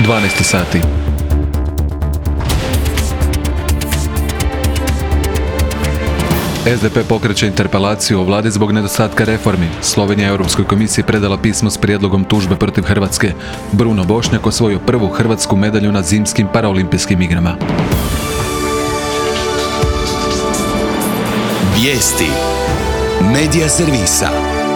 12 sati. SDP pokreće interpelaciju o vladi zbog nedostatka reformi. Slovenija je Europskoj komisiji predala pismo s prijedlogom tužbe protiv Hrvatske. Bruno Bošnjak osvojio prvu hrvatsku medalju na zimskim paraolimpijskim igrama. Vijesti Medija servisa.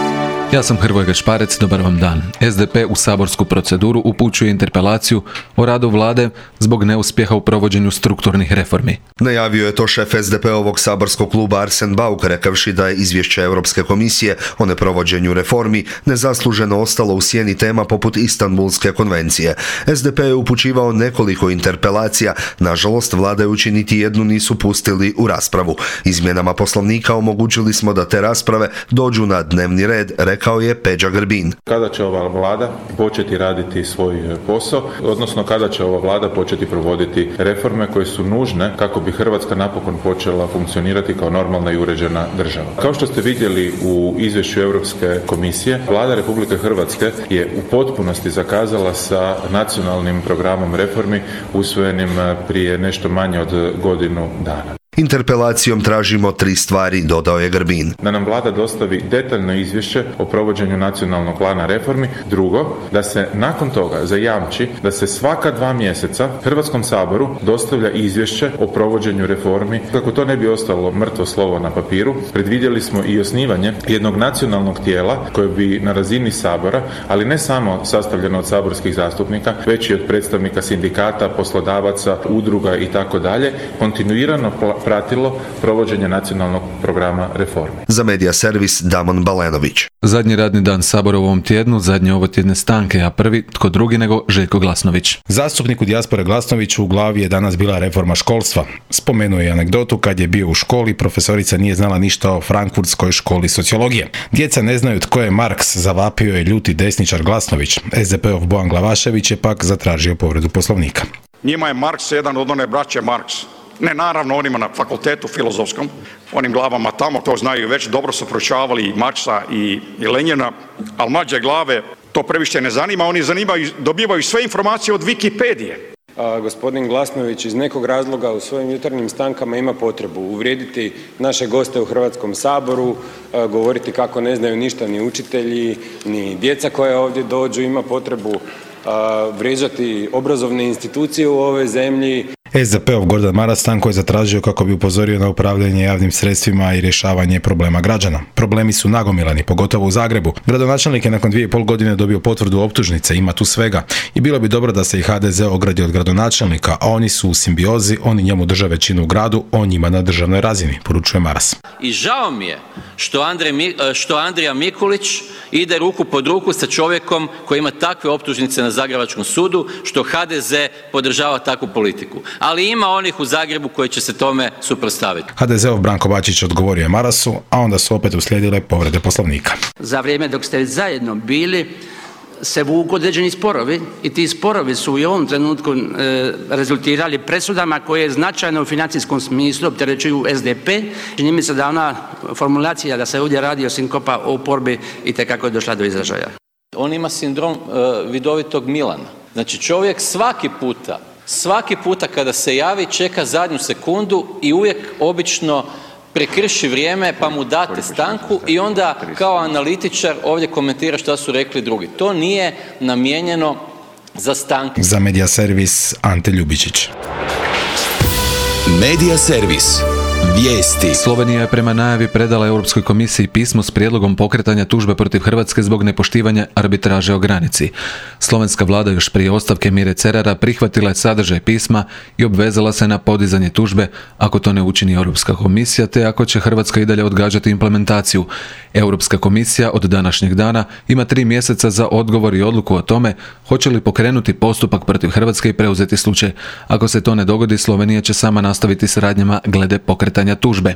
Ja sam Hrvoje Gašparec, dobar vam dan. SDP u saborsku proceduru upućuje interpelaciju o radu vlade zbog neuspjeha u provođenju strukturnih reformi. Najavio je to šef SDP-ovog saborskog kluba Arsen Bauk, rekavši da je izvješće Europske komisije o neprovođenju reformi nezasluženo ostalo u sjeni tema poput Istanbulske konvencije. SDP je upućivao nekoliko interpelacija, nažalost vladajući niti jednu nisu pustili u raspravu. Izmjenama Poslovnika omogućili smo da te rasprave dođu na dnevni red, rekao je Peđa Grbin. Kada će ova vlada početi raditi svoj posao, odnosno kada će ova vlada početi provoditi reforme koje su nužne kako bi Hrvatska napokon počela funkcionirati kao normalna i uređena država. Kao što ste vidjeli u izvješću Europske komisije, Vlada Republike Hrvatske je u potpunosti zakazala sa nacionalnim programom reformi usvojenim prije nešto manje od godinu dana. Interpelacijom tražimo 3 stvari, dodao je Grbin. Da nam vlada dostavi detaljno izvješće o provođenju nacionalnog plana reformi. Drugo, da se nakon toga zajamči da se svaka 2 mjeseca Hrvatskom saboru dostavlja izvješće o provođenju reformi. Kako to ne bi ostalo mrtvo slovo na papiru, predvidjeli smo i osnivanje jednog nacionalnog tijela koje bi na razini sabora, ali ne samo sastavljeno od saborskih zastupnika, već i od predstavnika sindikata, poslodavaca, udruga i tako dalje, kontinuirano pratilo provođenje nacionalnog programa reformi. Za Medija servis Damon Balenović. Zadnji radni dan Sabora u ovom tjednu, zadnje ovotjedne stanke, a prvi tko drugi nego Željko Glasnović. Zastupniku dijaspore Glasnoviću u glavi je danas bila reforma školstva. Spomenuo je anegdotu kad je bio u školi, profesorica nije znala ništa o Frankfurtskoj školi sociologije. Djeca ne znaju tko je Marks, zavapio je ljuti desničar Glasnović. SDP-ov Bojan Glavašević je pak zatražio povredu Poslovnika. Njima je Marks jedan od one braće Marks. Ne naravno onima na fakultetu filozofskom, onim glavama tamo, to znaju već, dobro su proučavali i Marksa i Lenjina, ali mlađe glave to previše ne zanima, oni dobivaju sve informacije od Wikipedije. Gospodin Glasnović iz nekog razloga u svojim jutarnjim stankama ima potrebu uvrijediti naše goste u Hrvatskom saboru, govoriti kako ne znaju ništa ni učitelji, ni djeca koja ovdje dođu, ima potrebu vrijeđati obrazovne institucije u ovoj zemlji. SDP-ov Gordan Maras stanko je zatražio kako bi upozorio na upravljanje javnim sredstvima i rješavanje problema građana. Problemi su nagomilani, pogotovo u Zagrebu. Gradonačelnik je nakon 2,5 godine dobio potvrdu optužnice, ima tu svega. I bilo bi dobro da se i HDZ ogradi od gradonačelnika, a oni su u simbiozi, oni njemu drže većinu u gradu, on njima na državnoj razini, poručuje Maras. I žao mi je što Andrija Mikulić ide ruku pod ruku sa čovjekom koji ima takve optužnice na Zagrebačkom sudu, što HDZ podržava takvu politiku. Ali ima onih u Zagrebu koji će se tome suprotstaviti. HDZ-ov Branko Bačić odgovorio je Marasu, a onda su opet uslijedile povrede Poslovnika. Za vrijeme dok ste zajedno bili se vuku određeni sporovi i ti sporovi su i u ovom trenutku rezultirali presudama koje značajno u financijskom smislu opterećuju SDP. Čini mi se da ona formulacija da se ovdje radi o sinkopa o oporbi itekako je došla do izražaja. On ima sindrom vidovitog Milana. Znači čovjek svaki puta kada se javi čeka zadnju sekundu i uvijek obično prekrši vrijeme pa mu date stanku i onda kao analitičar ovdje komentira šta su rekli drugi. To nije namijenjeno za stanke. Za Medija servis Ante Ljubičić. Medija servis. Vijesti. Slovenija je prema najavi predala Europskoj komisiji pismo s prijedlogom pokretanja tužbe protiv Hrvatske zbog nepoštivanja arbitraže o granici. Slovenska vlada još prije ostavke Mire Cerara prihvatila je sadržaj pisma i obvezala se na podizanje tužbe ako to ne učini Europska komisija, te ako će Hrvatska i dalje odgađati implementaciju. Europska komisija od današnjeg dana ima 3 mjeseca za odgovor i odluku o tome hoće li pokrenuti postupak protiv Hrvatske i preuzeti slučaj. Ako se to ne dogodi, Slovenija će sama nastaviti s radnjama glede pokretanja tužbe.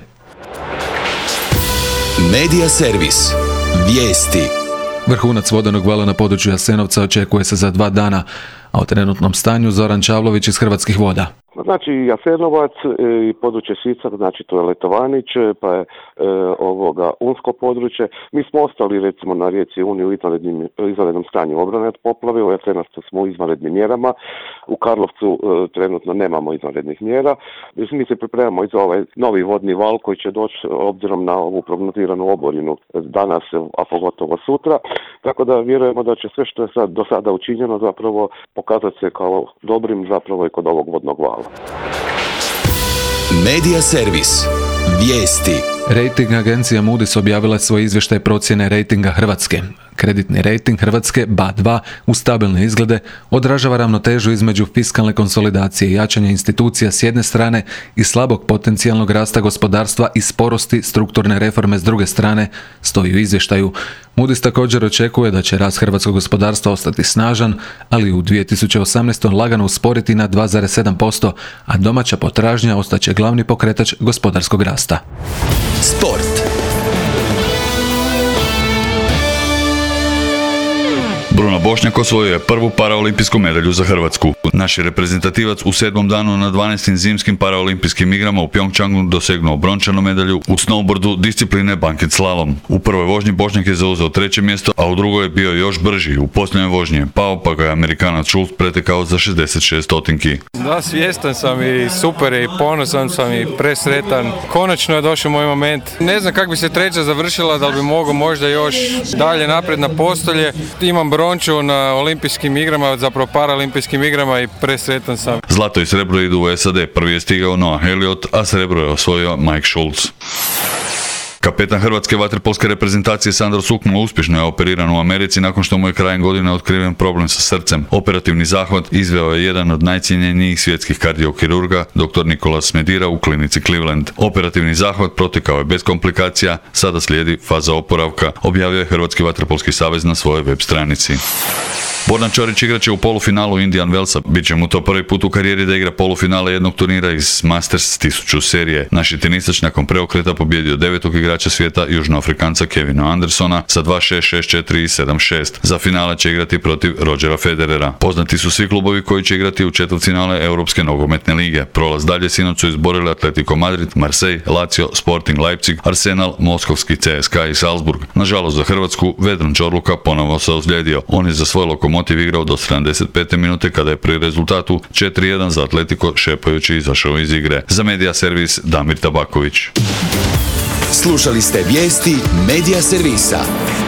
Medija servis. Vijesti. Vrhunac vodenog vala na području Jasenovca očekuje se za 2 dana, a o trenutnom stanju Zoran Čavlović iz Hrvatskih voda. znači Jasenovac i područje Sisak, znači to je Letovanić, pa je Unsko područje. Mi smo ostali recimo na rijeci Uni u izvanrednom stanju obrane od poplave, u Jasenovcu smo u izvanrednim mjerama, u Karlovcu trenutno nemamo izvanrednih mjera. Mi se pripremamo i za ovaj novi vodni val koji će doći obzirom na ovu prognoziranu oborinu danas, a pogotovo sutra. Tako da vjerujemo da će sve što je do sada učinjeno zapravo pokazati se kao dobrim zapravo i kod ovog vodnog vala. Medija servis. Vijesti. Rating agencija Moody's objavila je svoj izvještaj procjene rejtinga Hrvatske. Kreditni rejting Hrvatske BA2 u stabilne izglede odražava ravnotežu između fiskalne konsolidacije i jačanja institucija s jedne strane i slabog potencijalnog rasta gospodarstva i sporosti strukturne reforme s druge strane, stoji u izvještaju. Moody's također očekuje da će rast hrvatskog gospodarstva ostati snažan, ali u 2018. lagano usporiti na 2,7%, a domaća potražnja ostaće glavni pokretač gospodarskog rasta. Sport. Bruno Bošnjak osvojio je prvu paraolimpijsku medalju za Hrvatsku. Naš je reprezentativac u 7. danu na 12. zimskim paraolimpijskim igrama u Pyeongchangu dosegnuo brončanu medalju u snowboardu discipline banket slalom. U prvoj vožnji Bošnjak je zauzeo 3. mjesto, a u drugoj je bio još brži. U posljednjoj vožnji je pao, pa ga je Amerikanac Schultz pretekao za 66 stotinki. Da, svjestan sam i super i ponosan sam i presretan. Konačno je došao moj moment. Ne znam kako bi se treća završila, da li bi mogao možda još dalje naprijed na postolje. Imam bronču na olimpijskim igrama, zapravo paraolimpijskim igrama i presretan sam. Zlato i srebro idu u SAD. Prvi je stigao Noah Elliot, a srebro je osvojio Mike Schultz. Kapetan hrvatske vaterpolske reprezentacije Sandro Suknul uspješno je operiran u Americi nakon što mu je krajem godine otkriven problem sa srcem. Operativni zahvat izveo je jedan od najcijenjenijih svjetskih kardiokirurga, dr. Nikolas Medira u klinici Cleveland. Operativni zahvat protekao je bez komplikacija, sada slijedi faza oporavka, objavio je Hrvatski vaterpolski savez na svojoj web stranici. Borna Čorić igraće u polufinalu Indian Wellsa. Biće mu to prvi put u karijeri da igra polufinale jednog turnira iz Masters 1000 serije. Naš tenisač nakon preokreta pobjedio 9. igrača svijeta, Južnoafrikanca Kevina Andersona sa 2-6, 6-4 i 7-6. Za finale će igrati protiv Rodgera Federera. Poznati su svi klubovi koji će igrati u četvrtfinale Europske nogometne lige. Prolaz dalje sinoć su izborili Atletico Madrid, Marseille, Lazio, Sporting Leipzig, Arsenal, Moskovski CSKA i Salzburg. Nažalost za Hrvatsku, Vedran Čorluka ponovo se ozlijedio. On je za svoj Lokomotiv igrao do 75. minute kada je pri rezultatu 4-1 za Atletico šepajući izašao iz igre. Za Medija servis Damir Tabaković. Slušali ste vijesti Medija servisa.